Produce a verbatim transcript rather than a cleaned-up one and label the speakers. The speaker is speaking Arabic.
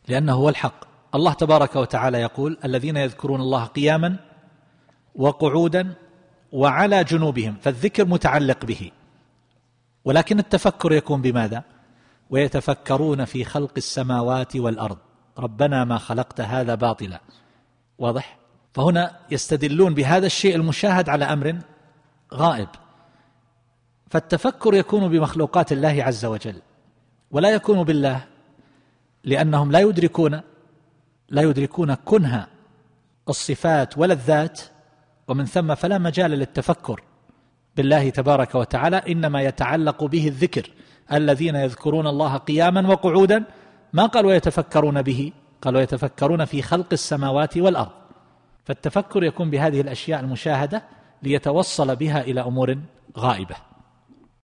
Speaker 1: لأنه هو الحق. الله تبارك وتعالى يقول: الذين يذكرون الله قياما وقعودا وعلى جنوبهم، فالذكر متعلق به، ولكن التفكر يكون بماذا؟ ويتفكرون في خلق السماوات والأرض ربنا ما خلقت هذا باطلا. واضح؟ فهنا يستدلون بهذا الشيء المشاهد على أمر غائب. فالتفكر يكون بمخلوقات الله عز وجل، ولا يكون بالله، لأنهم لا يدركون لا يدركون كنها الصفات ولا الذات، ومن ثم فلا مجال للتفكر بالله تبارك وتعالى، إنما يتعلق به الذكر. الذين يذكرون الله قياما وقعودا، ما قالوا يتفكرون به، قالوا يتفكرون في خلق السماوات والأرض. فالتفكر يكون بهذه الأشياء المشاهدة ليتوصل بها إلى أمور غائبة.